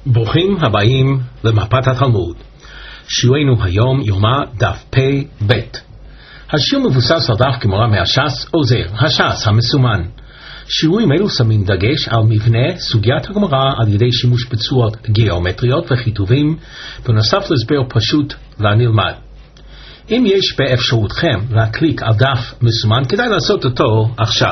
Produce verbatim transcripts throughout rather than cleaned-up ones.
ברוכים הבאים למפת התלמוד. שיעורנו היום יומא דף פי ב'. השיעור מבוסס על דף גמרא מהש"ס עוזר, הש"ס המסומן. שיעורים אלו שמים דגש על מבנה סוגיית הגמרא על ידי שימוש בצורות גיאומטריות וכיתובים, בנוסף להסבר פשוט לנלמד. אם יש באפשרותכם להקליק על דף מסומן, כדאי לעשות אותו עכשיו.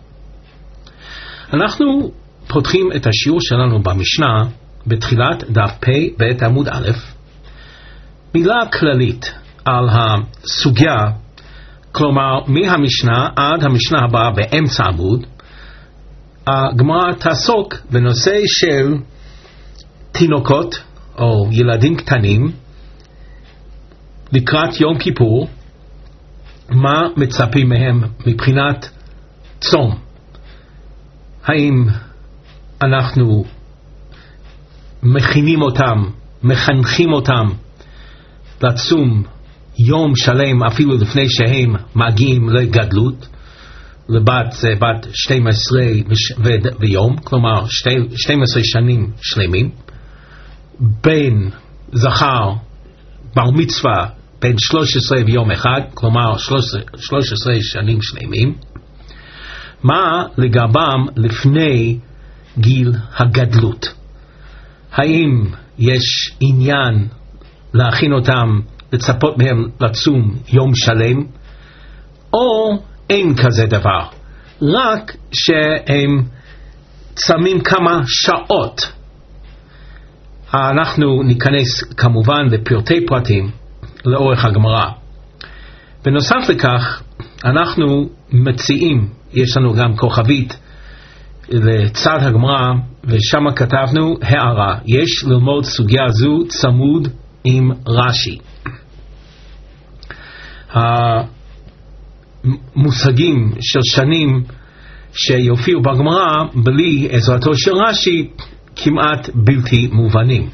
אנחנו פותחים את השיעור שלנו במשנה בתחילת דף פי ב' עמוד א', מילה כללית על הסוגיה, כלומר מהמשנה עד המשנה הבאה באמצע עמוד. הגמרא תעסוק בנושא של תינוקות או ילדים קטנים לקראת יום כיפור, מה מצפים מהם מבחינת צום. האם אנחנו מכינים אותם, מחנכים אותם לצום יום שלם אפילו לפני שהם מגיעים לגדלות, לבת זה בת שתים עשרה ויום, כלומר שתים עשרה שנים שלמים, בן זכר בר מצווה בן שלוש עשרה ויום אחד, כלומר שלוש עשרה שנים שלמים. מה לגבם לפני גיל הגדלות? האם יש עניין להכין אותם, לצפות מהם לצום יום שלם, או אין כזה דבר, רק שהם צמים כמה שעות? אנחנו ניכנס כמובן לפרטי פרטים לאורך הגמרא. בנוסף לכך אנחנו מציעים, יש לנו גם כוכבית לצד הגמרא, ושם כתבנו הערה, יש ללמוד סוגיה זו צמוד עם רש"י. המושגים של שנים שיופיעו בגמרא בלי עזרתו של רש"י כמעט בלתי מובנים.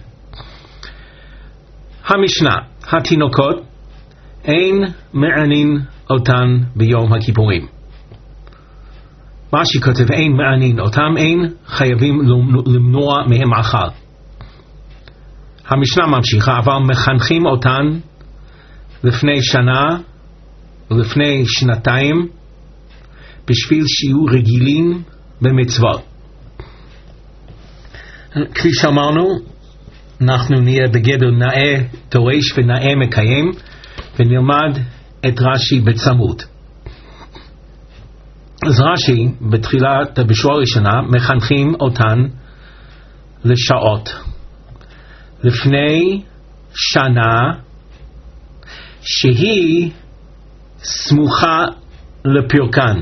המשנה, התינוקות אין מענין אותן ביום הכיפורים. מה שכותב אין מענין אותם, אין חייבים למנוע מהם אכל. המשנה ממשיכה, אבל מחנכים אותן לפני שנה ולפני שנתיים בשביל שיהיו רגילים במצוות. כפי שאמרנו, אנחנו נהיה בגדר נאה דורש ונאה מקיים, ונלמד את רש"י בצמוד. אז רש"י בתחילת בשורה הראשונה מחנכים אותן לשעות לפני שנה שהיא סמוכה לפרקן.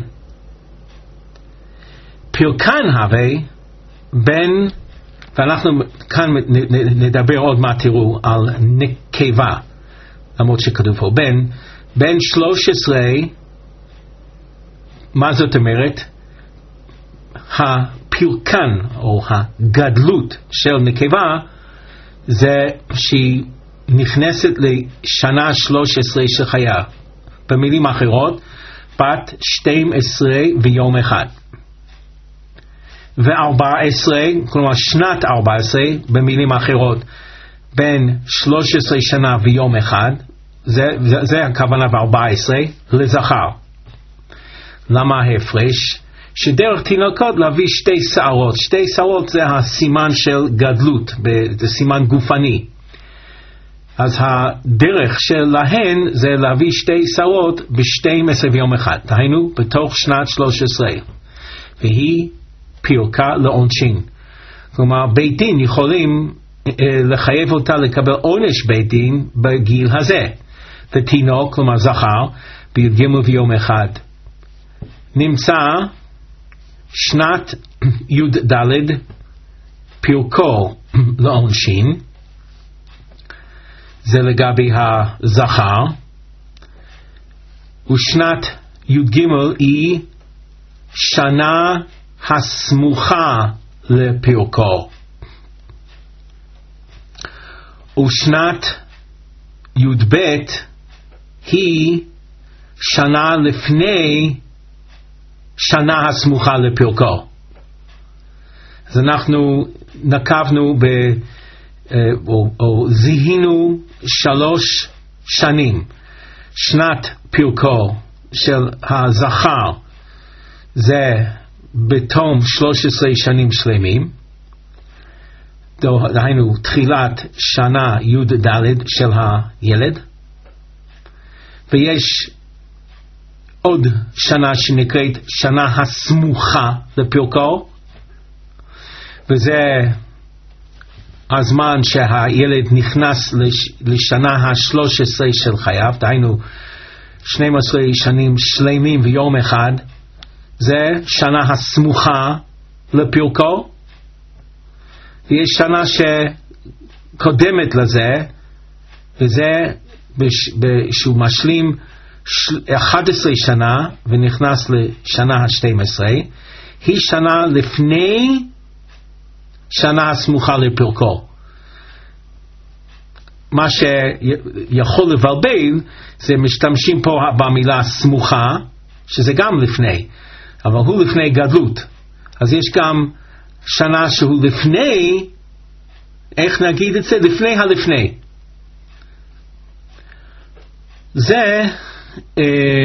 פרקן הווה בין, ואנחנו כאן נדבר עוד מה תראו על נקבה, למרות שכתוב פה בין, בין שלוש עשרה, מה זאת אומרת? הפרקן או הגדלות של נקבה זה שהיא נכנסת לשנה שלוש עשרה של חיה. במילים אחרות, בת שתים עשרה ויום אחד. וארבע עשרה, כלומר שנת ארבע עשרה, במילים אחרות, בין שלוש עשרה שנה ויום אחד, זה, זה, זה הכוונה בארבע עשרה, לזכר. למה ההפרש? שדרך תינוקות להביא שתי שערות. שתי שערות זה הסימן של גדלות, זה סימן גופני. אז הדרך שלהן זה להביא שתי שערות ב-שתים עשרה ויום אחד, דהיינו בתוך שנת שלוש עשרה, והיא פרקה לעונשין. כלומר בית דין יכולים אה, לחייב אותה לקבל עונש בית דין בגיל הזה. ותינוק, כלומר זכר, בי"ג ויום אחד נמצא שנת י"ד פרקו לעונשין, זה לגבי הזכר, ושנת י"ג היא שנה הסמוכה לפרקו, ושנת י"ב היא שנה לפני שנה הסמוכה לפרקו. אז אנחנו נקבנו או, או זיהינו שלוש שנים. שנת פרקו של הזכר זה בתום שלוש עשרה שנים שלמים, דהיינו תחילת שנה י"ד של הילד, ויש עוד שנה שנקראת שנה הסמוכה לפרקו, וזה הזמן שהילד נכנס לשנה ה-שלוש עשרה של חייו, דהיינו שנים עשר שנים שלמים ויום אחד, זה שנה הסמוכה לפרקו. ויש שנה שקודמת לזה, וזה שהוא משלים אחת עשרה שנה ונכנס לשנה ה-שתים עשרה, היא שנה לפני שנה הסמוכה לפרקו. מה שיכול לבלבל זה משתמשים פה במילה סמוכה, שזה גם לפני, אבל הוא לפני גדלות. אז יש גם שנה שהוא לפני, איך נגיד את זה? לפני הלפני. זה אה,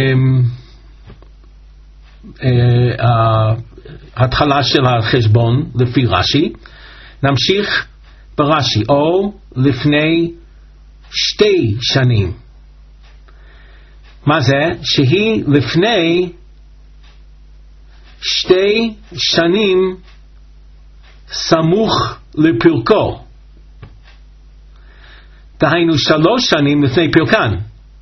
אה, ההתחלה של החשבון לפי רש"י. נמשיך ברש"י, או לפני שתי שנים. מה זה? שהיא לפני שתי שנים סמוך לפרקו, דהיינו שלוש שנים לפני פרקן.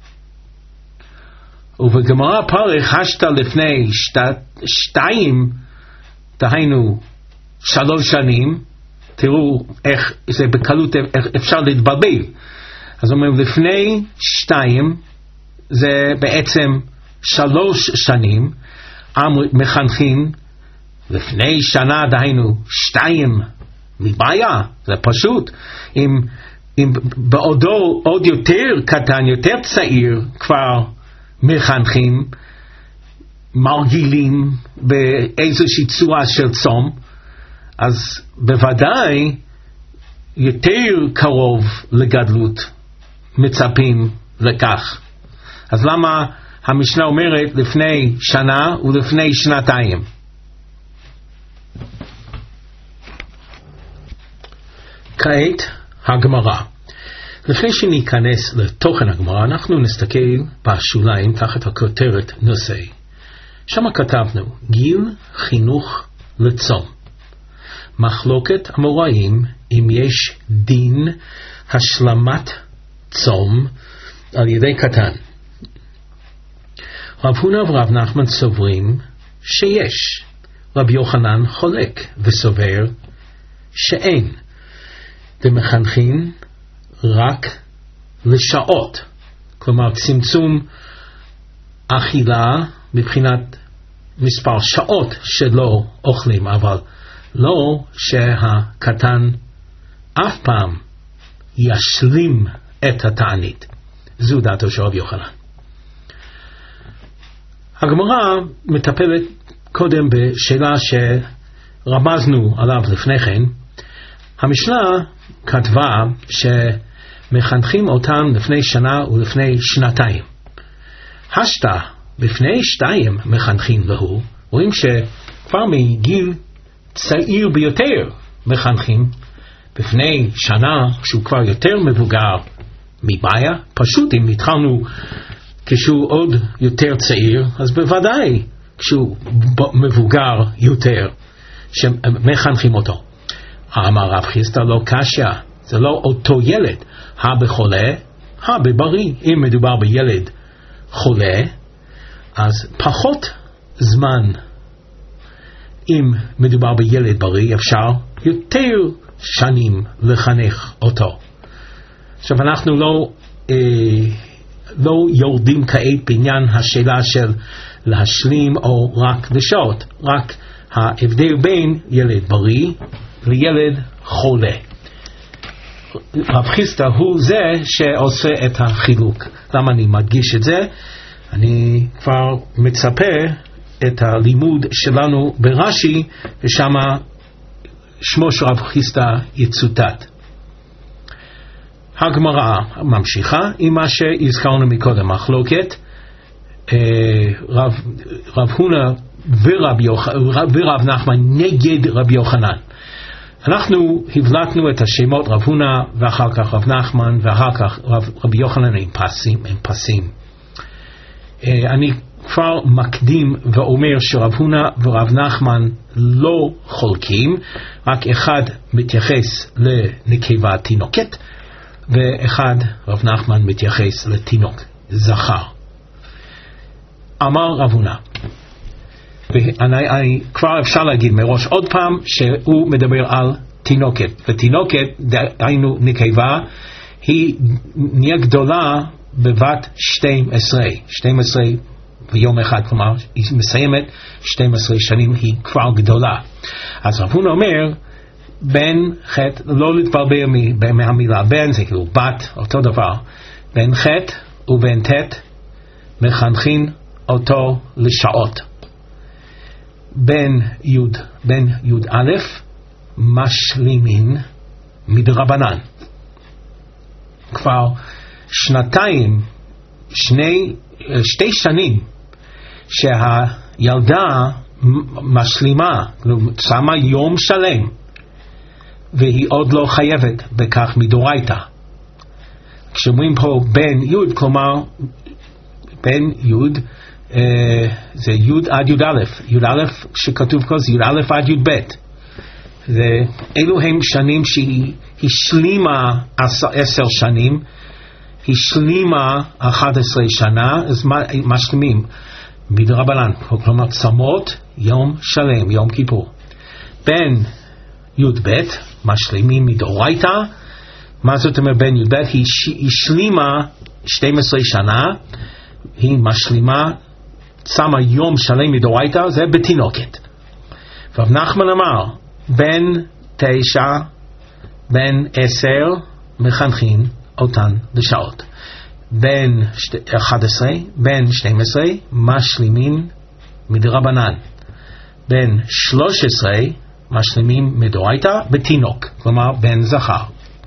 ובגמרא פרך השתא לפני שת, שתיים, דהיינו שלוש שנים. תראו איך זה בקלות אפשר להתבלבל. אז אומרים לפני שתיים זה בעצם שלוש שנים. מחנכים לפני שנה, דהיינו שתיים, מבעיה, זה פשוט. אם, אם בעודו עוד יותר קטן, יותר צעיר, כבר מחנכים, מרגילים באיזושהי צורה של צום, אז בוודאי יותר קרוב לגדלות מצפים לכך. אז למה המשנה אומרת לפני שנה ולפני שנתיים? כעת הגמרא. לפני שניכנס לתוכן הגמרא, אנחנו נסתכל בשוליים תחת הכותרת נושא. שם כתבנו גיל חינוך לצום. מחלוקת אמוראים אם יש דין השלמת צום על ידי קטן. רב הונא ורב נחמן סוברים שיש. רב יוחנן חולק וסובר שאין. ומחנכים רק לשעות, כלומר צמצום אכילה מבחינת מספר שעות שלא אוכלים, אבל לא שהקטן אף פעם ישלים את התענית. זו דעתו של רב יוחנן. הגמרא מטפלת קודם בשאלה שרמזנו עליו לפני כן. המשנה כתבה שמחנכים אותם לפני שנה ולפני שנתיים. השתא לפני שתיים מחנכים לו, רואים שכבר מגיל צעיר ביותר מחנכים. בפני שנה שהוא כבר יותר מבוגר מבעיה, פשוט אם התחלנו כשהוא עוד יותר צעיר, אז בוודאי כשהוא מבוגר יותר שמחנכים אותו. אמר רב חיסדא לא קשיא, זה לא אותו ילד, הבחולה, הבבריא. אם מדובר בילד חולה, אז פחות זמן. אם מדובר בילד בריא, אפשר יותר שנים לחנך אותו. עכשיו אנחנו לא, אה, לא יורדים כעת בעניין השאלה של להשלים או רק לשעות, רק ההבדל בין ילד בריא לילד חולה. רב חיסדא הוא זה שעושה את החילוק. למה אני מדגיש את זה? אני כבר מצפה את הלימוד שלנו ברש"י, ושם שמו של רב חיסדא יצוטט. הגמרא ממשיכה עם מה שהזכרנו מקודם, מחלוקת רב, רב הונא ורב, יוח, ורב נחמן נגד רב יוחנן. אנחנו הבלטנו את השמות רב הונא ואחר כך רב נחמן ואחר כך רב, רב יוחנן הם פסים, הם פסים. אני כבר מקדים ואומר שרב הונא ורב נחמן לא חולקים, רק אחד מתייחס לנקבה תינוקת ואחד רב נחמן מתייחס לתינוק זכר. אמר רב הונא, ואני אני, כבר אפשר להגיד מראש עוד פעם שהוא מדבר על תינוקת, ותינוקת דהיינו נקבה היא נהיה גדולה בבת שתים עשרה, שתים עשרה ויום אחד, כלומר היא מסיימת שתים עשרה שנים, היא כבר גדולה. אז רב הונא אומר בן חטא, לא להתבלבל מהמילה בן, זה כאילו בת, אותו דבר, בן חטא ובן תת מחנכין אותו לשעות. בן יוד, בן יוד א' משלימין מדרבנן. כבר שנתיים, שני, שתי שנים שהילדה משלימה, שמה יום שלם, והיא עוד לא חייבת בכך מדורייתא. כשאומרים פה בן יוד, כלומר בן יוד אה, זה יוד עד יוד א', יוד א' שכתוב כל זה יוד א' עד יוד ב'. זה, אלו הם שנים שהיא השלימה עשר שנים, השלימה אחת עשרה שנה, אז משלימים מדרבנן, כלומר צמות יום שלם, יום כיפור. בן יוד ב' משלימים מדורייתא. מה זאת אומרת בן יוד ב'? היא השלימה שתים עשרה שנה, היא משלימה צמה יום שלם מדורייתא, זה בתינוקת. רב נחמן אמר בן תשע, בן עשר מחנכין אותן לשעות, בן אחד עשרה, בן שתים עשרה משלימים מדרבנן, בן שלוש עשרה משלימים מדורייתא בתינוק, כלומר בן זכר.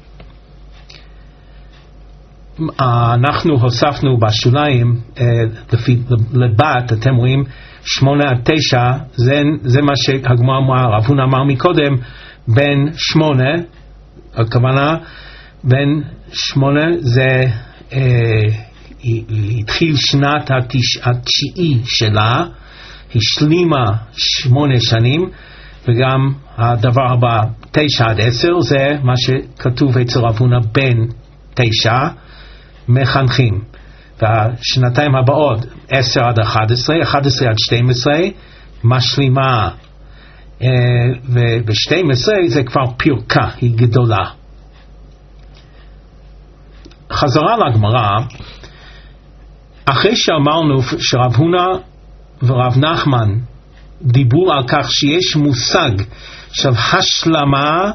אנחנו הוספנו בשוליים לפי לבת, אתם רואים שמונה עד תשע, זה, זה מה שהגמרא אמרה, רב הונא אמר מקודם בן שמונה, הכוונה בן שמונה זה אה, התחיל שנת התש, התשיעי שלה, השלימה שמונה שנים, וגם הדבר הבא תשע עד עשר זה מה שכתוב אצל רב הונא בן תשע מחנכים, והשנתיים הבאות עשר עד אחת עשרה, אחת עשרה עד שתים עשרה משלימה, וב-שתים עשרה זה כבר פרקה, היא גדולה. חזרה לגמרא, אחרי שאמרנו שרב הונא ורב נחמן דיברו על כך שיש מושג של השלמה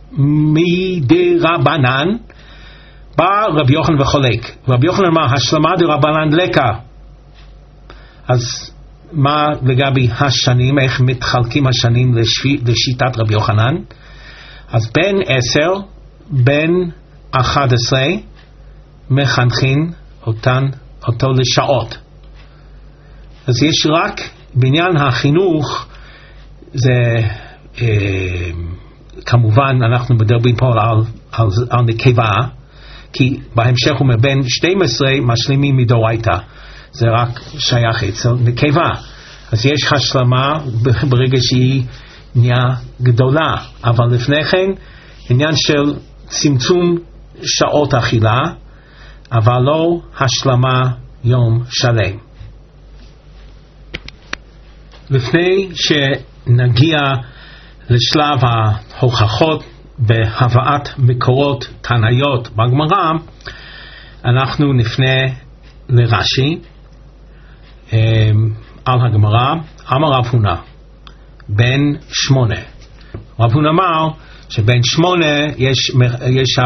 מדרבנן, בא רבי יוחנן וחולק. רבי יוחנן אמר השלמה דרבנן לקה. אז מה לגבי השנים, איך מתחלקים השנים לשיטת רבי יוחנן? אז בין עשר, בין אחד עשרה מחנכין אותן, אותו לשעות. אז יש רק בעניין החינוך, זה אה, כמובן אנחנו מדברים פה על, על, על נקבה, כי בהמשך הוא אומר בין שתים עשרה משלימים מדורייתא, זה רק שייך אצל נקבה. אז יש השלמה ברגע שהיא נהיה גדולה, אבל לפני כן עניין של צמצום שעות אכילה, אבל לא השלמה יום שלם. לפני שנגיע לשלב ההוכחות בהבאת מקורות תנאיות בגמרא, אנחנו נפנה לרש"י על הגמרא. אמר רב הונא בן שמונה. רב הונא אמר שבין שמונה יש, יש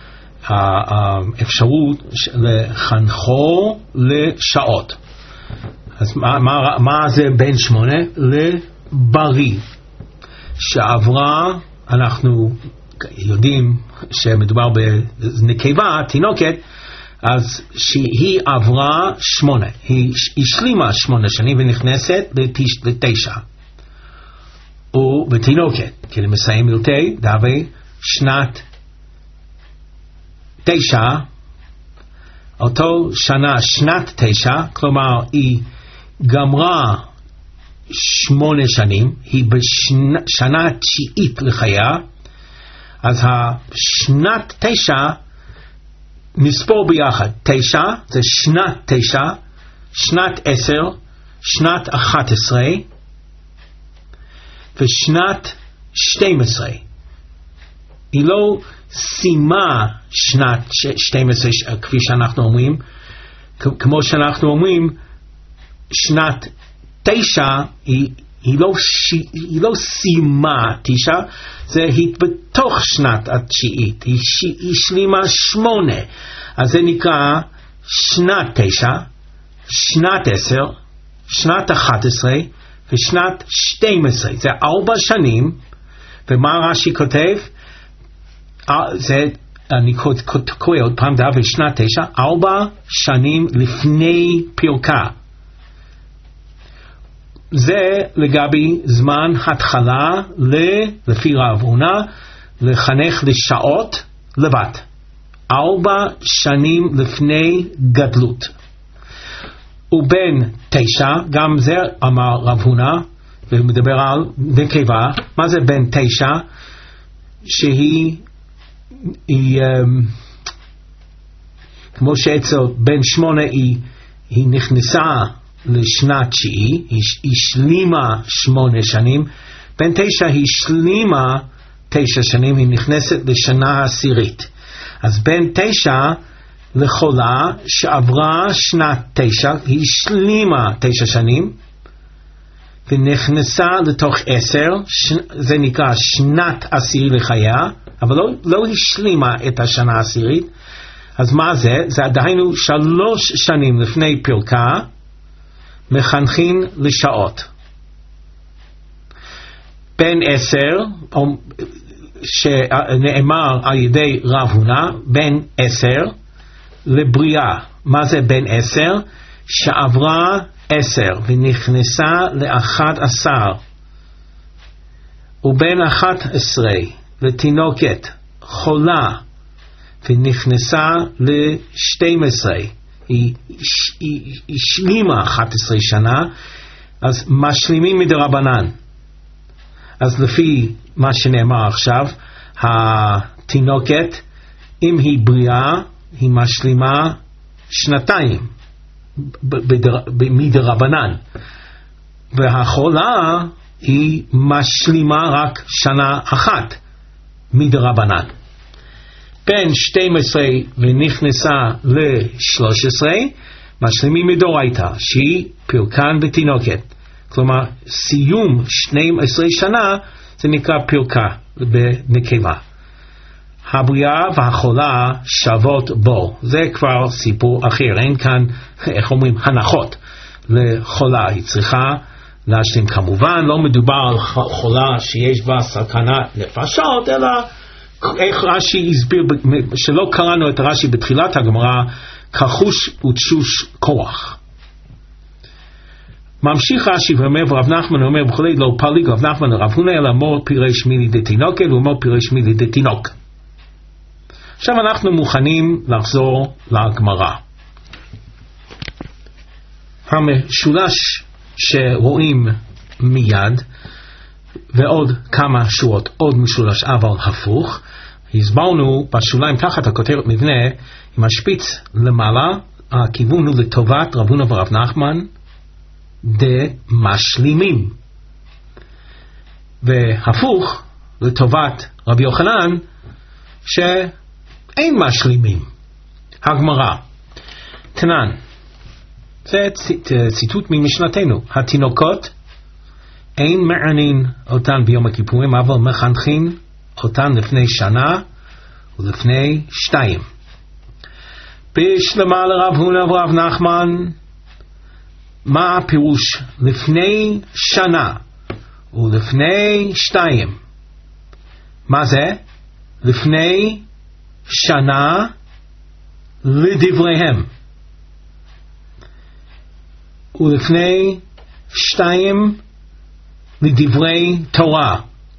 האפשרות לחנכו לשעות. אז מה, מה, מה זה בין שמונה? לבריא שעברה, אנחנו יודעים שמדובר בנקבה, תינוקת, אז שהיא עברה שמונה, היא השלימה שמונה שנים ונכנסת לתש, לתשע. ובתינוקת, כי למסיים מילתי, דווי שנת תשע, אותו שנה שנת תשע, כלומר היא גמרה שמונה שנים, היא בשנה תשיעית לחייה, אז השנת תשע נספור ביחד, תשע זה שנת תשע, שנת עשר, שנת אחת עשרה ושנת שתים עשרה. היא לא סיימה שנת שתים עשרה כפי שאנחנו אומרים, כמו שאנחנו אומרים שנת תשע היא, היא, לא, היא לא סיימה תשע, זה היא בתוך שנת התשיעית, היא השלימה שמונה, אז זה נקרא שנת תשע, שנת עשר, שנת אחת עשרה ושנת שתים עשרה. זה ארבע שנים, ומה רש"י כותב? זה, אני קורא עוד פעם דף בשנת תשע, ארבע שנים לפני פרקה. זה לגבי זמן התחלה לפי רב הונא לחנך לשעות לבד. ארבע שנים לפני גדלות. ובין תשע, גם זה אמר רב הונא, והוא מדבר על נקבה. מה זה בין תשע? שהיא היא, כמו שאצל בין שמונה היא, היא נכנסה לשנת תשיעי, היא השלימה שמונה שנים, בין תשע היא השלימה תשע שנים, היא נכנסת לשנה עשירית. אז בין תשע לחולה שעברה שנת תשע, היא השלימה תשע שנים, ונכנסה לתוך עשר, ש... זה נקרא שנת עשירי לחייה, אבל לא, לא השלימה את השנה העשירית. אז מה זה? זה דהיינו שלוש שנים לפני פרקה, מחנכים לשעות. בין עשר, שנאמר על ידי רב הונא, בין עשר לבריאה. מה זה בין עשר? שעברה עשר ונכנסה לאחת עשר. ובין אחת עשרה לתינוקת חולה ונכנסה לשתים עשרה. היא השלימה אחת עשרה שנה, אז משלימים מדרבנן. אז לפי מה שנאמר עכשיו, התינוקת, אם היא בריאה, היא משלימה שנתיים מדרבנן, והחולה היא משלימה רק שנה אחת מדרבנן. בין שתים עשרה ונכנסה ל-שלוש עשרה, משלימים מדורייתא, שהיא פרקן בתינוקת. כלומר, סיום שתים עשרה שנה, זה נקרא פרקה בנקבה. הבריאה והחולה שוות בו. זה כבר סיפור אחר. אין כאן, איך אומרים, הנחות לחולה. היא צריכה להשלים. כמובן, לא מדובר על חולה שיש בה סכנת נפשות, אלא איך רש"י הסביר, שלא קראנו את רש"י בתחילת הגמרא, כחוש ותשוש כוח. ממשיך רש"י ואומר, ורב נחמן אומר וכולי, לא פליג רב נחמן לרב הונא אלא מור פירש מילי דתינוקת ומור פירש מילי דתינוק. עכשיו אנחנו מוכנים לחזור לגמרא. המשולש שרואים מיד, ועוד כמה שורות, עוד משולש אבל הפוך, הסברנו בשוליים תחת הכותרת מבנה, עם השפיץ למעלה, הכיוון הוא לטובת רב הונא ורב נחמן, דמשלימים. והפוך, לטובת רבי יוחנן, שאין משלימים. הגמרא, תנן, זה ציטוט ממשנתנו, התינוקות, אין מענין אותן ביום הכיפורים, אבל מחנכים אותן לפני שנה ולפני שתיים. בשלמה לרב הונא ורב נחמן, מה הפירוש לפני שנה ולפני שתיים? מה זה? לפני שנה לדבריהם, ולפני שתיים לדברי תורה.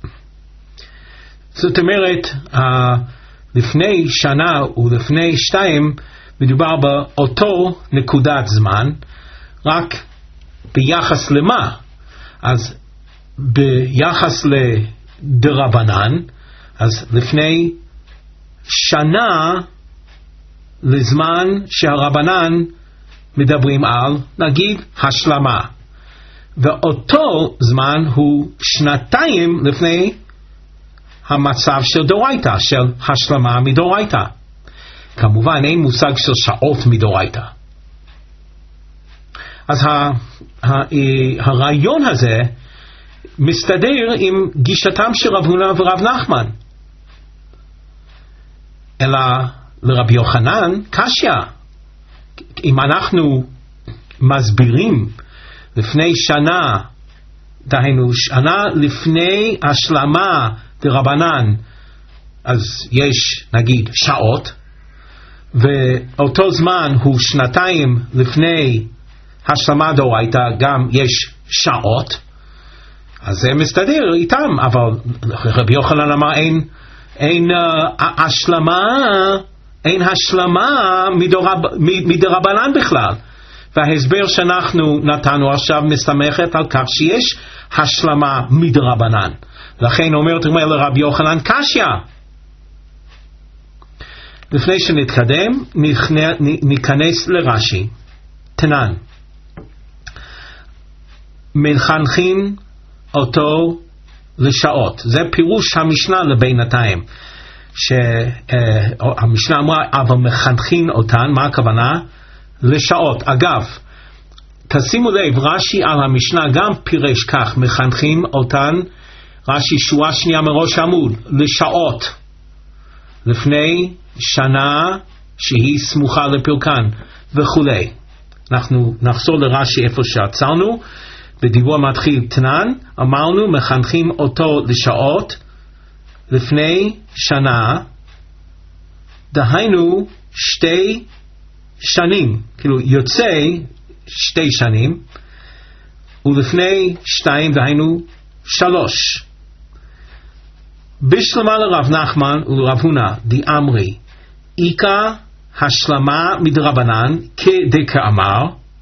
זאת אומרת, לפני שנה ולפני שתיים מדובר באותו נקודת זמן, רק ביחס למה? אז ביחס לדרבנן, אז לפני שנה לזמן שהרבנן מדברים על, נגיד, השלמה. ואותו זמן הוא שנתיים לפני המצב של דורייתא, של השלמה מדורייתא. כמובן אין מושג של שעות מדורייתא. אז ה, ה, הרעיון הזה מסתדר עם גישתם של רב הונא ורב נחמן. אלא לרבי יוחנן קשיא. אם אנחנו מסבירים לפני שנה, דהיינו שנה לפני השלמה דרבנן, אז יש נגיד שעות, ואותו זמן הוא שנתיים לפני השלמה דאורייתא, גם יש שעות, אז זה מסתדר איתם. אבל רבי יוחנן אמר אין, אין uh, השלמה, אין השלמה מדורב, מדרבנן בכלל. וההסבר שאנחנו נתנו עכשיו מסתמכת על כך שיש השלמה מדרבנן. לכן אומרת לרבי יוחנן קשיא. לפני שנתקדם ניכנס לרש"י. תנן, מחנכים אותו לשעות. זה פירוש המשנה לבינתיים, שהמשנה אמרה אבל מחנכים אותן, מה הכוונה? לשעות. אגב, תשימו לב, רש"י על המשנה גם פירש כך, מחנכים אותן, רש"י שורה שנייה מראש עמוד, לשעות, לפני שנה שהיא סמוכה לפרקן וכולי. אנחנו נחזור לרש"י איפה שעצרנו, בדיבור מתחיל תנן, אמרנו מחנכים אותו לשעות לפני שנה, דהיינו שתי שנים, כאילו יוצא שתי שנים, ולפני שתיים דהיינו שלוש. בשלמה לרב נחמן ולרב הונא דאמרי איקה השלמה מדרבנן כדקאמר,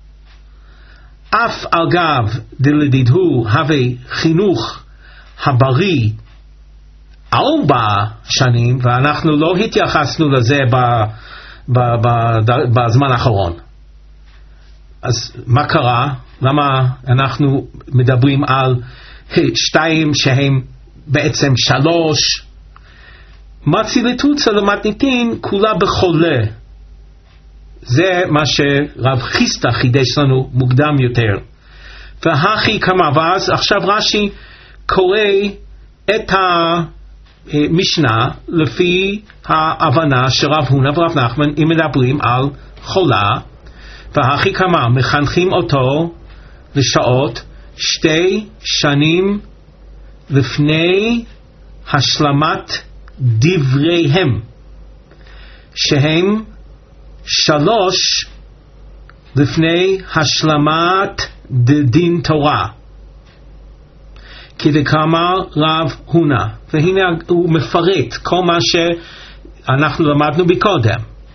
אף על גב דלדידהו הווה חינוך הבריא ארבע שנים, ואנחנו לא התייחסנו לזה ב, ב, ב, בזמן האחרון. אז מה קרה? למה אנחנו מדברים על שתיים שהם בעצם שלוש? מצילתוצה למתניתין כולה בחולה. זה מה שרב חיסדא חידש לנו מוקדם יותר. והכי כמה, ואז עכשיו רש"י קורא את המשנה לפי ההבנה שרב הונא ורב נחמן אם מדברים על חולה, והכי כמה מחנכים אותו לשעות שתי שנים לפני השלמת דבריהם, שהם שלוש לפני השלמת דין תורה, כדקאמר רב הונא. והנה הוא מפרט כל מה שאנחנו למדנו בקודם.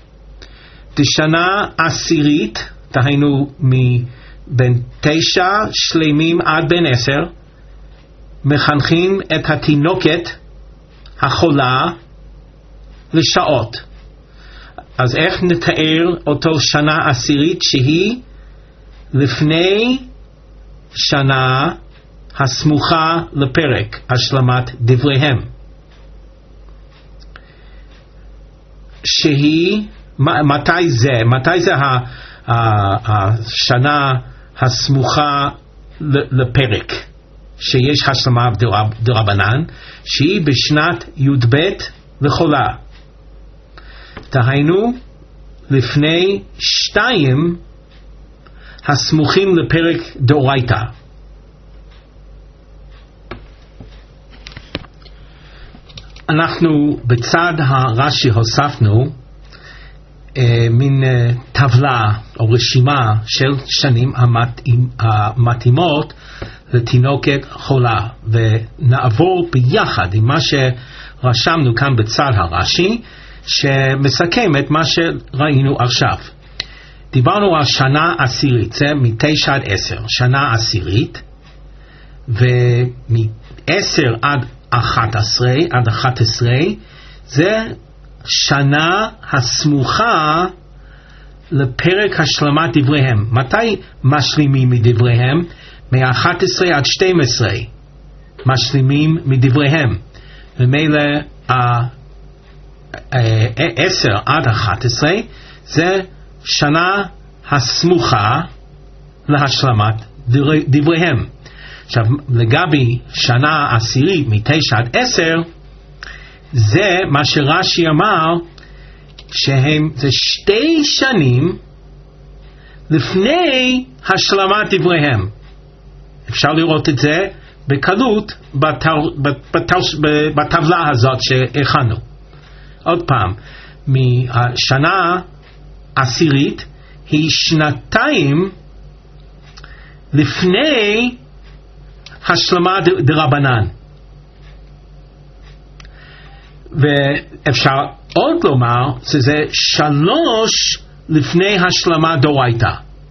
דשנה עשירית, דהיינו מבין תשע שלמים עד בין עשר, מחנכים את התינוקת החולה לשעות. אז איך נתאר אותו שנה עשירית שהיא לפני שנה הסמוכה לפרק השלמת דבריהם, שהיא מתי זה מתי זה השנה הסמוכה לפרק שיש השלמה דרבנן, שהיא בשנת י"ב לחולה, דהיינו לפני שתיים הסמוכים לפרק דאורייתא. אנחנו בצד הרש"י הוספנו אה, מין אה, טבלה או רשימה של שנים המתאים, המתאימות לתינוקת חולה, ונעבור ביחד עם מה שרשמנו כאן בצד הרש"י שמסכם את מה שראינו עכשיו. דיברנו על שנה עשירית, זה מתשע עד עשר, שנה עשירית, ומעשר עד אחת עשרה, עד אחת עשרה, זה שנה הסמוכה לפרק השלמת דבריהם. מתי משלימים מדבריהם? מ-אחת עשרה עד שתים עשרה משלימים מדבריהם, ומילא עשר עד אחת עשרה זה שנה הסמוכה להשלמת דבריהם. עכשיו לגבי שנה עשירית מתשע עד עשר, זה מה שרש"י אמר שהם זה שתי שנים לפני השלמת דבריהם. אפשר לראות את זה בקלות בטבלה הזאת שהכנו. עוד פעם, מהשנה עשירית היא שנתיים לפני השלמה דרבנן, ואפשר עוד לומר שזה שלוש לפני השלמה דאורייתא.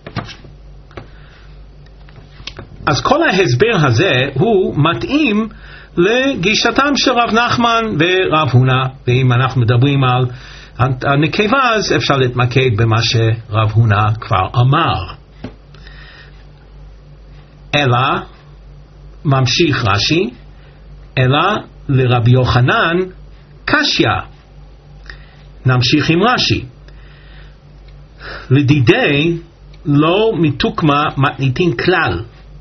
אז כל ההסבר הזה הוא מתאים לגישתם של רב נחמן ורב הונא, ואם אנחנו מדברים על הנקבה אז אפשר להתמקד במה שרב הונא כבר אמר. אלא ממשיך רש"י, אלא לרבי יוחנן קשיא. נמשיך עם רש"י, לדידי לא מתוקמה מתניתין כלל.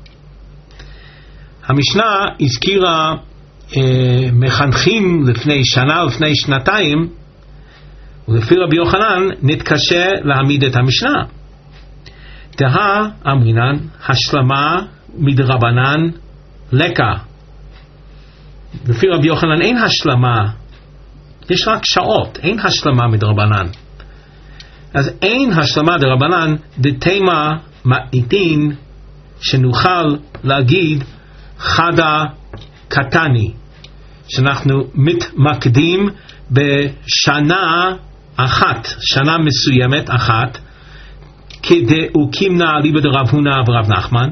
המשנה הזכירה אה, מחנכים לפני שנה לפני שנתיים, ולפי רבי יוחנן נתקשה להעמיד את המשנה. דהה אמרינן השלמה מדרבנן לקה. לפי רבי יוחנן אין השלמה, יש רק שעות, אין השלמה מדרבנן. אז אין השלמה דרבנן דתימה מתניתין, שנוכל להגיד חדה קטני, שאנחנו מתמקדים בשנה אחת, שנה מסוימת אחת, כדאוקימנה אליבא דרב הונא ורב נחמן,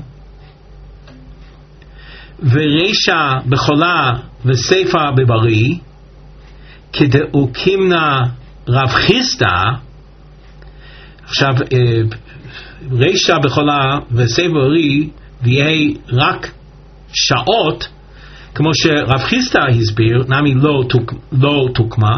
ורישא בחולה וסיפא בבריא, כדאוקימנה רב חיסדא. עכשיו רישא בחולה וסיפא בבריא ויהי רק שעות, כמו שרב חיסדא הסביר, נמי לא, תוק, לא תוקמה,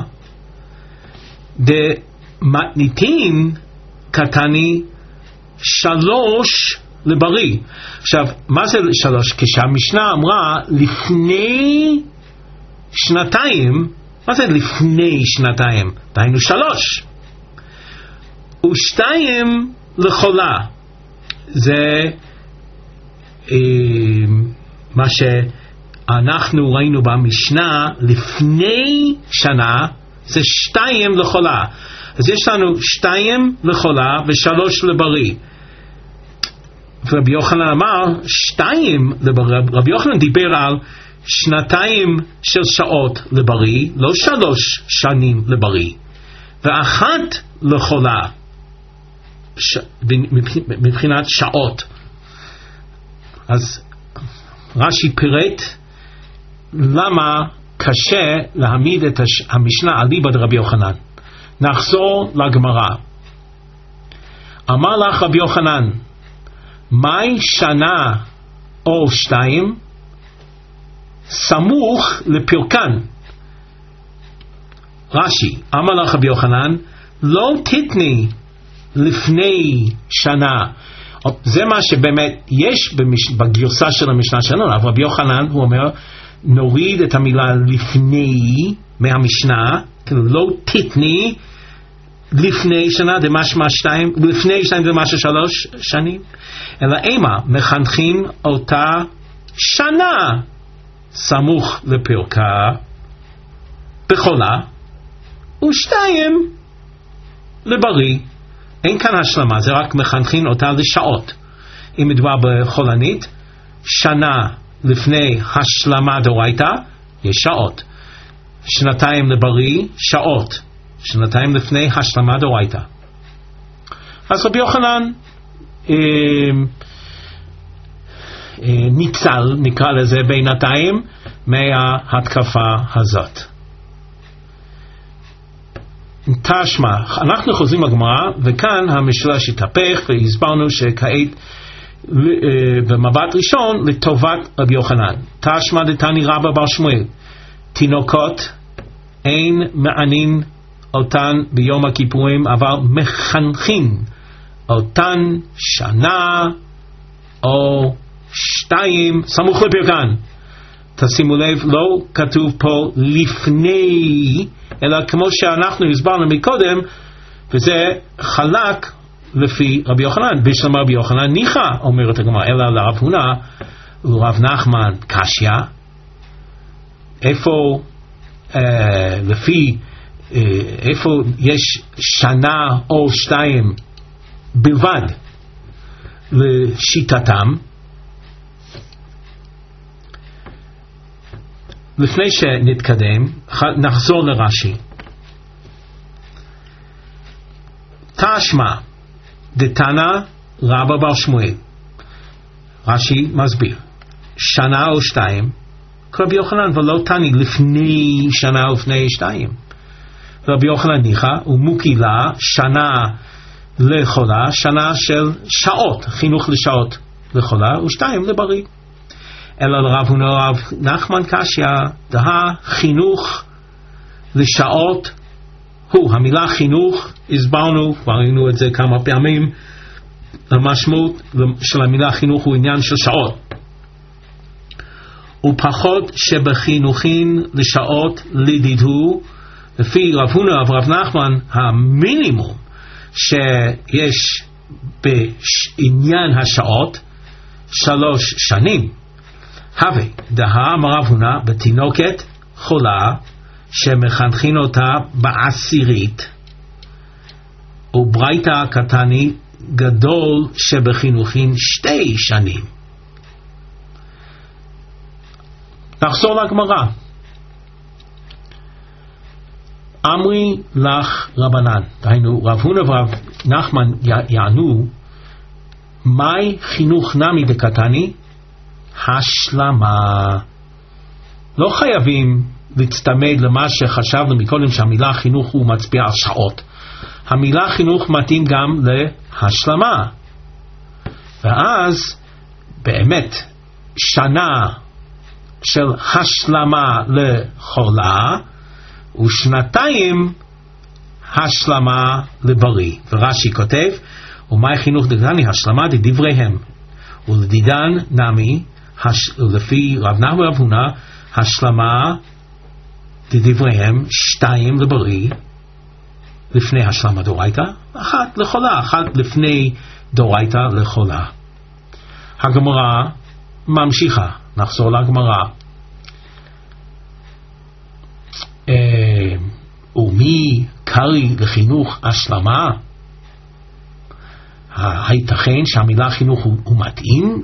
דמתניתין קטני שלוש לבריא. עכשיו, מה זה שלוש? כשהמשנה אמרה לפני שנתיים, מה זה לפני שנתיים? דהיינו שלוש. ושתיים לחולה. זה אה, מה שאנחנו ראינו במשנה לפני שנה, זה שתיים לחולה. אז יש לנו שתיים לחולה ושלוש לבריא. ורבי יוחנן אמר שתיים לבריא. רבי יוחנן דיבר על שנתיים של שעות לבריא, לא שלוש שנים לבריא, ואחת לחולה ש... מבחינת שעות. אז רש"י פירט למה קשה להעמיד את המשנה אליבא דרבי יוחנן. נחזור לגמרא. אמר לך רבי יוחנן, מהי שנה או שתיים סמוך לפרקן? רש"י, אמר לך רבי יוחנן, לא תתני לפני שנה. זה מה שבאמת יש במש... בגרסה של המשנה שלנו. אבל רבי יוחנן הוא אומר נוריד את המילה לפני מהמשנה, לא תתני לפני שנה, זה משמע שתיים, לפני שתיים זה משהו שלוש שנים, אלא אימה מחנכים אותה שנה סמוך לפרקה. בחולה, ושתיים לבריא. אין כאן השלמה, זה רק מחנכים אותה לשעות. אם מדובר בחולנית, שנה לפני השלמה דאורייתא, יש שעות. שנתיים לבריא, שעות. שנתיים לפני השלמה דאורייתא. אז רבי יוחנן אה, אה, ניצל, נקרא לזה בינתיים, מההתקפה הזאת. תשמע, אנחנו חוזרים לגמרא, וכאן המשולש התהפך, והסברנו שכעת במבט ראשון לטובת רבי יוחנן. תשמע דתני רבא בר שמואל, תינוקות אין מענין אותן ביום הכיפורים, אבל מחנכים אותן שנה או שתיים סמוך לפרקן. תשימו לב, לא כתוב פה לפני, אלא כמו שאנחנו הסברנו מקודם, וזה חלק לפי רבי יוחנן. בשלמה רבי יוחנן ניחא, אומרת הגמרא, אלא לרב הונא ולרב נחמן קשיא. איפה אה, לפי אה, איפה יש שנה או שתיים בלבד לשיטתם? לפני שנתקדם, נחזור לרש"י. תשמע דתנא רבא בר שמואל. רש"י מסביר, שנה או שתיים, רבי יוחנן, ולא תני לפני שנה או לפני שתיים. רבי יוחנן ניחא ומוקי לה שנה לחולה, שנה של שעות, חינוך לשעות לחולה, ושתיים לבריא. אלא לרב הונא רב נחמן קשיא, דה חינוך לשעות הוא, המילה חינוך, הסברנו, כבר ראינו את זה כמה פעמים, המשמעות של המילה חינוך הוא עניין של שעות. ופחות שבחינוכין לשעות לדידו, לפי רב הונא ורב נחמן, המינימום שיש בעניין השעות, שלוש שנים. הווה, דהה אמר רב הונא בתינוקת חולה, שמחנכין אותה בעשירית, וברייתא קטני גדול שבחינוכין שתי שנים. נחזור לגמרא. אמרי לך רבנן, דהיינו רב הונא ורב נחמן יענו, מהי חינוך נמי דקטני? השלמה. לא חייבים להצטמד למה שחשבנו מקודם שהמילה חינוך הוא מצביע על שעות. המילה חינוך מתאים גם להשלמה. ואז באמת שנה של השלמה לחולה ושנתיים השלמה לבריא. ורש"י כותב, ומהי חינוך דקטני? השלמה דדבריהם, ולדידן נמי, לפי רב נחמן ורב הונא, השלמה דדבריהם שתיים לבריא לפני השלמה דאורייתא, אחת לחולה, אחת לפני דאורייתא לחולה. הגמרא ממשיכה, נחזור לגמרא. ומי קרי לחינוך השלמה? הייתכן שהמילה חינוך הוא, הוא מתאים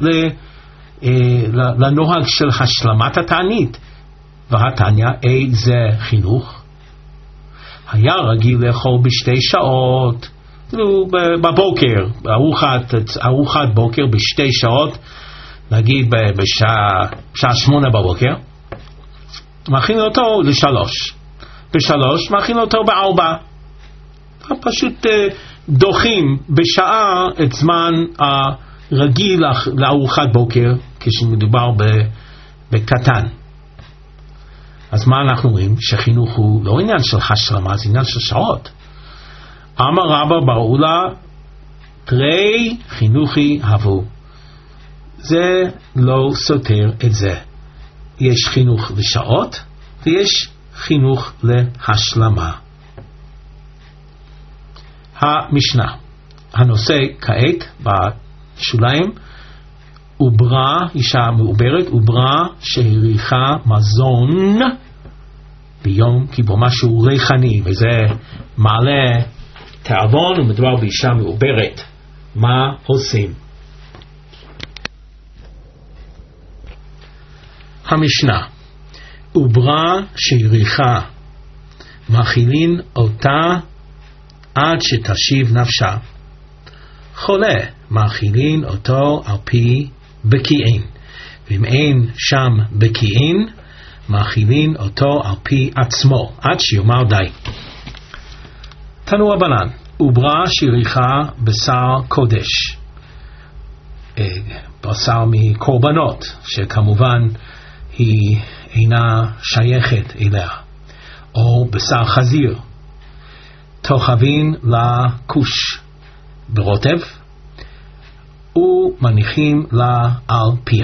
לנוהג של השלמת התענית? והתניא, איזה חינוך? היה רגיל לאכול בשתי שעות, בבוקר, ארוחת, ארוחת בוקר בשתי שעות, נגיד בשעה, בשעה שמונה בבוקר, מכין אותו לשלוש. בשלוש מכין אותו בארבע. פשוט דוחים בשעה את זמן הרגיל לארוחת בוקר, כשמדובר בקטן. אז מה אנחנו רואים? שחינוך הוא לא עניין של השלמה, זה עניין של שעות. אמר רבא בר אולה, תרי חינוכי הבו. זה לא סותר את זה. יש חינוך לשעות ויש חינוך להשלמה. המשנה, הנושא כעת בשוליים, וברא, אישה מעוברת, וברא שהריחה מזון ביום כיפור, משהו ריחני, וזה מעלה תאבון, ומדובר באישה מעוברת. מה עושים? המשנה, עוברה שהריחה, מאכילין אותה עד שתשיב נפשה. חולה, מאכילין אותו על פי בקיעין, ואם אין שם בקיעין, מאכילין אותו על פי עצמו, עד שיאמר די. תנו רבנן, עוברה שהריחה בשר קודש, בשר מקורבנות, שכמובן היא אינה שייכת אליה, או בשר חזיר, תוכבין לכוש ברוטב, ומניחים לה על פיה.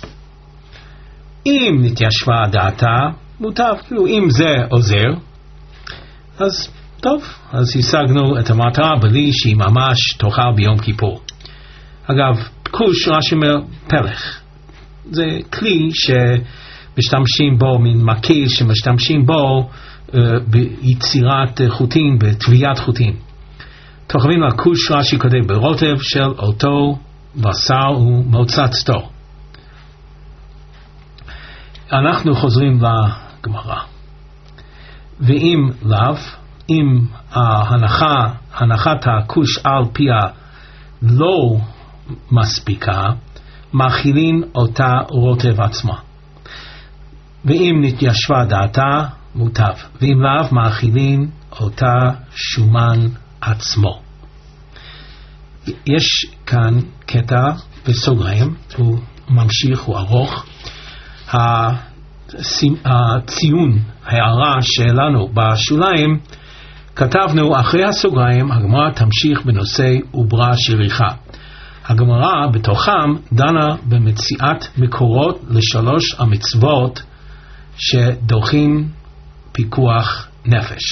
אם נתיישבה דעתה, מוטב, כאילו אם זה עוזר, אז טוב, אז השגנו את המטרה בלי שהיא ממש תאכל ביום כיפור. אגב, כוש רש"י אומר פלח. זה כלי שמשתמשים בו, מין מקל שמשתמשים בו uh, ביצירת חוטים, בטביעת חוטים. תוכבים לכוש רש"י כותב ברוטב של אותו בשר ומוצצתו. אנחנו חוזרים לגמרא. ואם לאו, אם ההנחה, הנחת הכוש על פיה לא מספיקה, מאכילין אותה רוטב עצמה. ואם נתיישבה דעתה, מוטב. ואם לאו, מאכילין אותה שומן עצמו. יש כאן קטע בסוגריים, הוא ממשיך, הוא ארוך. הציון, הערה שלנו בשוליים, כתבנו אחרי הסוגריים, הגמרא תמשיך בנושא עוברה שהריחה. הגמרא בתוכם דנה במציאת מקורות לשלוש המצוות שדוחים פיקוח נפש.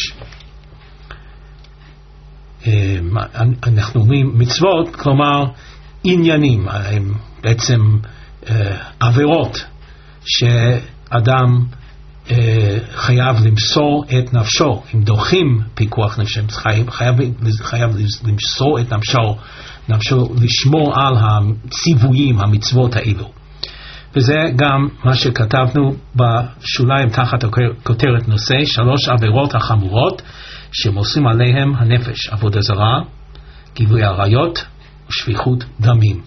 אנחנו אומרים מצוות, כלומר עניינים, הם בעצם עבירות שאדם חייב למסור את נפשו. אם דוחים פיקוח נפש, חייב, חייב, חייב למסור את נפשו, נפשו לשמור על הציוויים, המצוות האלו. וזה גם מה שכתבנו בשוליים תחת הכותרת נושא שלוש עבירות החמורות שמוסרים עליהם הנפש: עבודה זרה, גילוי עריות ושפיכות דמים.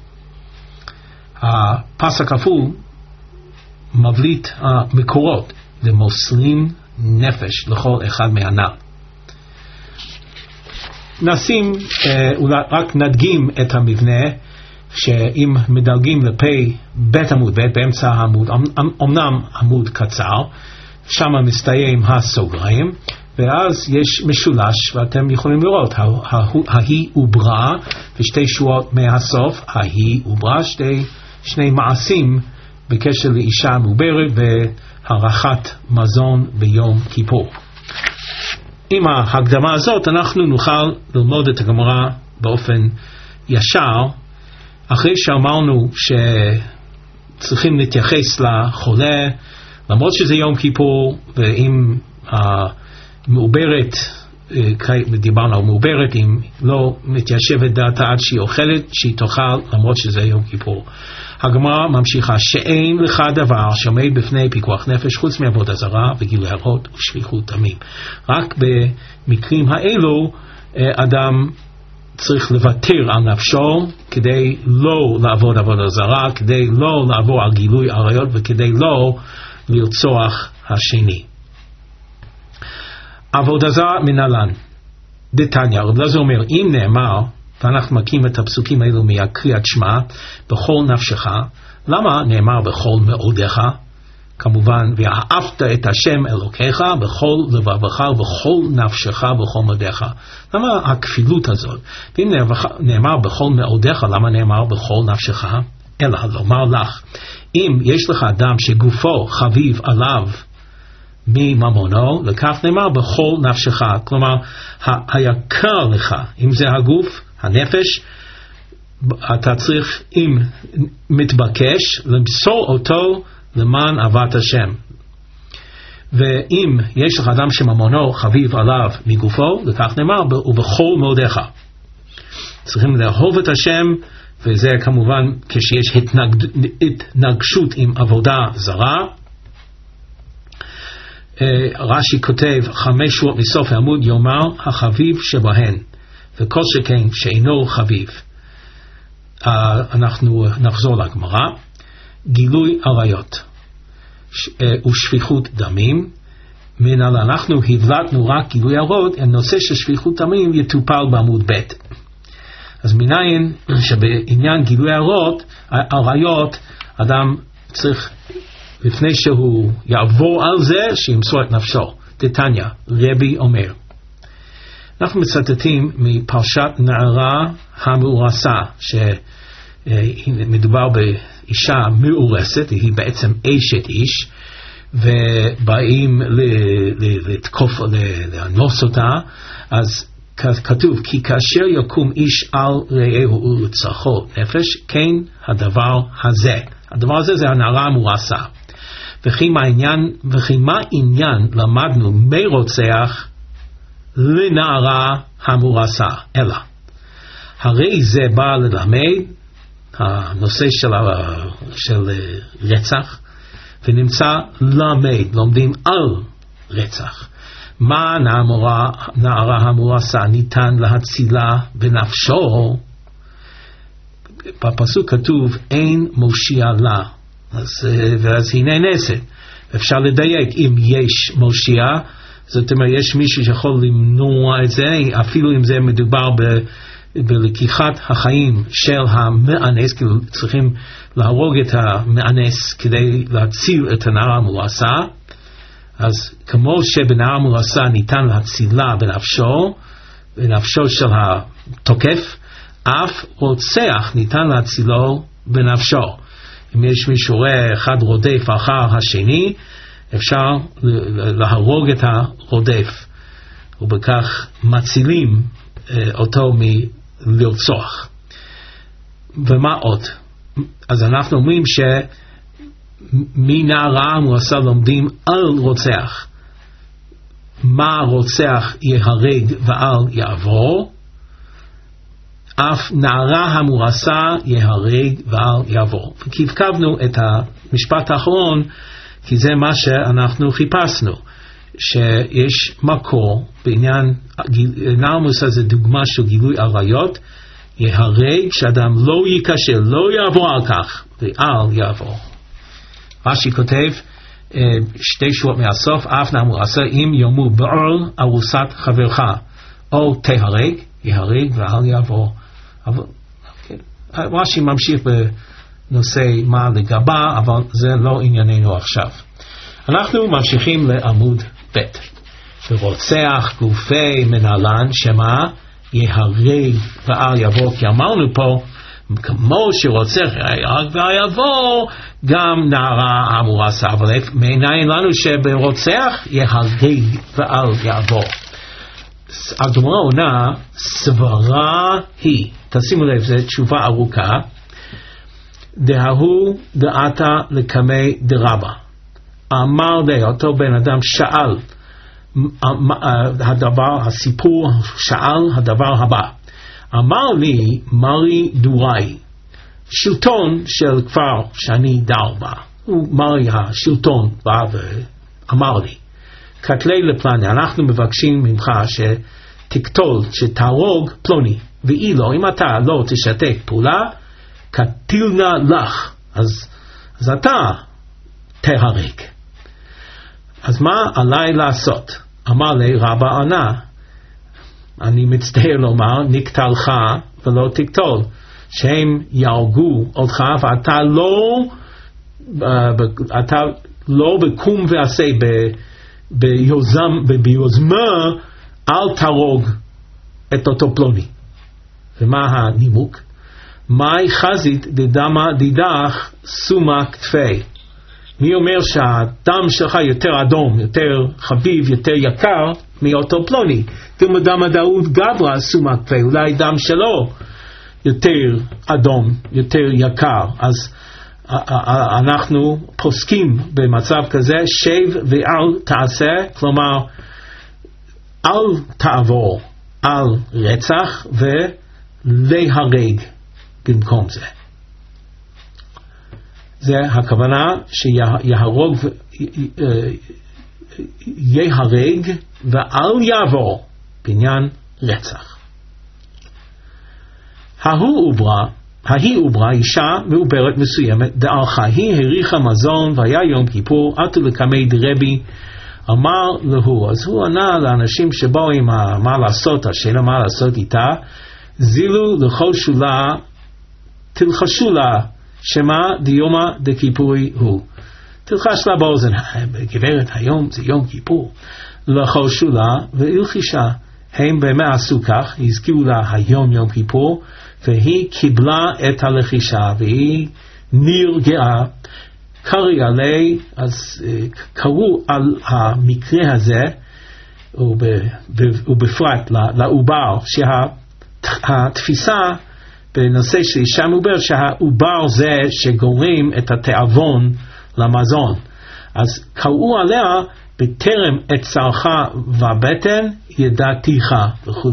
הפס הכפול מבליט המקורות למוסרים נפש לכל אחד מהנ"ל. נשים, אולי רק נדגים את המבנה, שאם מדלגים לפי בית עמוד בית באמצע העמוד, אמנם עמוד קצר, שם מסתיים הסוגריים, ואז יש משולש, ואתם יכולים לראות, ההיא עוברה, ושתי שורות מהסוף, ההיא עוברה, שתי, שני מעשים בקשר לאישה מעוברת והרחת מזון ביום כיפור. עם ההקדמה הזאת אנחנו נוכל ללמוד את הגמרא באופן ישר, אחרי שאמרנו שצריכים להתייחס לחולה, למרות שזה יום כיפור, ואם המעוברת, דיברנו על מעוברת, אם לא מתיישבת דעתה עד שהיא אוכלת, שהיא תאכל למרות שזה יום כיפור. הגמרא ממשיכה, שאין לך דבר שעומד בפני פיקוח נפש חוץ מעבודה זרה וגילוי עריות ושפיכות דמים. רק במקרים האלו אדם צריך לוותר על נפשו כדי לא לעבוד עבודה זרה, כדי לא לעבור על גילוי עריות וכדי לא לרצוח השני. עבודה זרה מנהלן. דתניא, רב אלעזר אומר, אם נאמר, ואנחנו מקים את הפסוקים האלו מהקריאת שמע, בכל נפשך, למה נאמר בכל מאודיך? כמובן, ואהבת את השם אלוקיך בכל לבבך ובכל נפשך ובכל מאודיך. למה הכפילות הזאת? ואם נאמר בכל מאודיך, למה נאמר בכל נפשך? אלא לומר לך, אם יש לך אדם שגופו חביב עליו מממונו, לכך נאמר בכל נפשך. כלומר, ה- היקר לך, אם זה הגוף, הנפש, אתה צריך, אם מתבקש, למסור אותו למען אהבת השם. ואם יש לך אדם שממונו חביב עליו מגופו, לכך נאמר, ובכל מאודיך. צריכים לאהוב את השם, וזה כמובן כשיש התנגד, התנגשות עם עבודה זרה. רש"י כותב חמש שורות מסוף העמוד, יאמר החביב שבהן, וכל שכן שאינו חביב. אנחנו נחזור לגמרא. גילוי עריות ושפיכות דמים. מנהל אנחנו הבלטנו רק גילוי עריות, הנושא של שפיכות דמים יטופל בעמוד ב'. אז מניין שבעניין גילוי עריות, עריות, אדם צריך לפני שהוא יעבור על זה, שימסור את נפשו. דתניא, רבי אומר. אנחנו מצטטים מפרשת נערה המאורסה, שמדובר באישה מאורסת, היא בעצם אשת איש, ובאים לתקוף, לאנוס אותה. אז כתוב, כי כאשר יקום איש על רעהו ולרצחו נפש, כן הדבר הזה. הדבר הזה זה הנערה המאורסה. וכי מה עניין, וכי מה עניין למדנו מרוצח לנערה המאורסה, אלא הרי זה בא ללמד הנושא של, של רצח, ונמצא למד, לומדים על רצח. מה נערה, נערה המאורסה ניתן להצילה בנפשו? בפסוק כתוב אין מושיע לה, אז, ואז היא נאנסת. אפשר לדייק, אם יש מושיע, זאת אומרת יש מישהו שיכול למנוע את זה, אפילו אם זה מדובר ב, בלקיחת החיים של המאנס, כי צריכים להרוג את המאנס כדי להציל את הנערה המאורסה. אז כמו שבנערה המאורסה ניתן להצילה בנפשו, בנפשו של התוקף, אף רוצח ניתן להצילו בנפשו. אם יש מישהו רואה אחד רודף אחר השני, אפשר להרוג את הרודף, ובכך מצילים אותו מלרצוח. ומה עוד? אז אנחנו אומרים שמנערה המאורסה לומדים על רוצח. מה רוצח יהרג ואל יעבור, אף נערה המאורסה יהרג ואל יעבור. וכתבנו את המשפט האחרון, כי זה מה שאנחנו חיפשנו, שיש מקור בעניין, נערה המאורסה זה דוגמה של גילוי עריות, יהרג שאדם לא יקשר, לא יעבור על כך, ואל יעבור. רש"י כותב, שתי שורות מהסוף, אף נערה המאורסה אם יאמר בעל ארוסת חברך, או תהרג, יהרג ואל יעבור. אבל רש"י ממשיך בנושא מה לגבה, אבל זה לא ענייננו עכשיו. אנחנו ממשיכים לעמוד ב'. ורוצח גופי מנהלן שמה יהרג ואל יעבור, כי אמרנו פה כמו שרוצח יהרג ואל יעבור גם נערה המאורסה, אבל מעניין לנו שברוצח יהרג ואל יעבור. הגמרא עונה סברה היא, תשימו לב, זו תשובה ארוכה, דההו דעתה לקמי דרבה. אמר די, אותו בן אדם שאל הדבר, הסיפור שאל הדבר הבא, אמר לי מרי דורי, שלטון של כפר שאני דר בה, הוא מרי השלטון בא ואמר לי, קטלי לפלני, אנחנו מבקשים ממך שתקטול, שתהרוג פלוני, ואילו אם אתה לא תשתק פעולה, קטילנה לך, אז, אז אתה תהרג. אז מה עליי לעשות? אמר לי רבא ענה, אני מצטער לומר, נקטלך ולא תקטול, שהם יהרגו אותך ואתה לא, אתה לא בקום ועשה ב... ביוזם, ביוזמה, אל תרוג את אותו פלוני. ומה הנימוק? מאי חזית דדמה דידך סומה כתפי. מי אומר שהדם שלך יותר אדום, יותר חביב, יותר יקר מאותו פלוני? דמה דמה דאוד גברה סומה כתפי. אולי דם שלו יותר אדום, יותר יקר. אז אנחנו פוסקים במצב כזה, שב ואל תעשה, כלומר, אל תעבור על רצח ולהרג במקום זה. זה הכוונה שיהרוג, יהרג ואל יעבור בעניין רצח. ההוא עוברה, ההיא עוברה, אישה מעוברת מסוימת, דערכה היא הריחה מזון והיה יום כיפור, עטו לקמי דרבי, אמר לו, אז הוא ענה לאנשים שבאו עם מה לעשות, השאלה מה לעשות איתה, זילו לכל שולה, תלחשו לה, שמה דיומא דכיפורי הוא. תלחש לה באוזן, גברת, היום זה יום כיפור. לכל שולה והלחישה. הם באמת עשו כך, הזכירו לה היום יום כיפור, והיא קיבלה את הלחישה, והיא נרגעה. קרי עלי, אז קראו על המקרה הזה, ובפרט לעובר, שהתפיסה בנושא של אישה מעוברת, שהעובר זה שגורם את התיאבון למזון. אז קראו עליה, בטרם את צערך ובטן ידעתיך וכו'.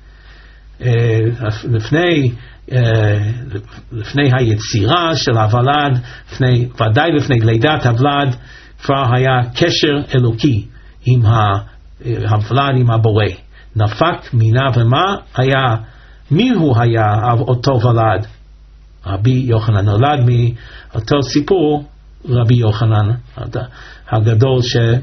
לפני, לפני היצירה של הוולד, לפני, ודאי לפני לידת הוולד, כבר היה קשר אלוקי עם הוולד, עם הבורא. נפק מינה ומה היה, מי הוא היה אותו וולד? רבי יוחנן, נולד מאותו סיפור, רבי יוחנן הגדול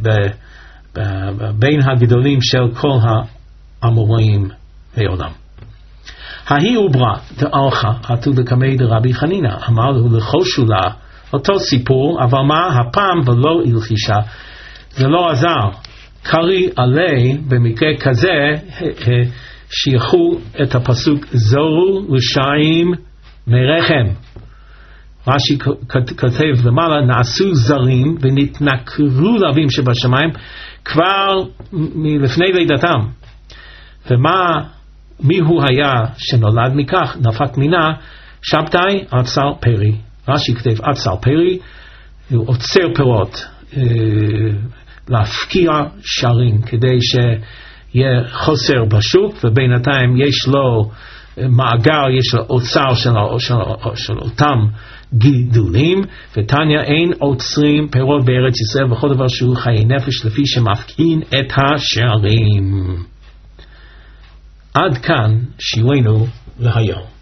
שבין הגדולים של כל האמוראים בעולם. ההיא עוברה דערכה עטו לקמי דרבי חנינא, אמר לו לכל שולה, אותו סיפור, אבל מה הפעם ולא הלחישה, זה לא עזר. קרי עלי במקרה כזה שייכו את הפסוק זורו רשעים מרחם. רש"י כותב למעלה, נעשו זרים ונתנכרו לאבים שבשמיים כבר מלפני לידתם. ומה, מי הוא היה שנולד מכך, נפק מינה, שבתאי עצר פרי. רש"י כותב עצר פרי, הוא עוצר פירות, אה, להפקיע שערים, כדי שיהיה חוסר בשוק, ובינתיים יש לו מאגר, יש לו אוצר של, של, של אותם גידולים, ותניא אין עוצרים פירות בארץ ישראל וכל דבר שהוא חיי נפש לפי שמפקין את השערים. עד כאן שיעורנו להיום.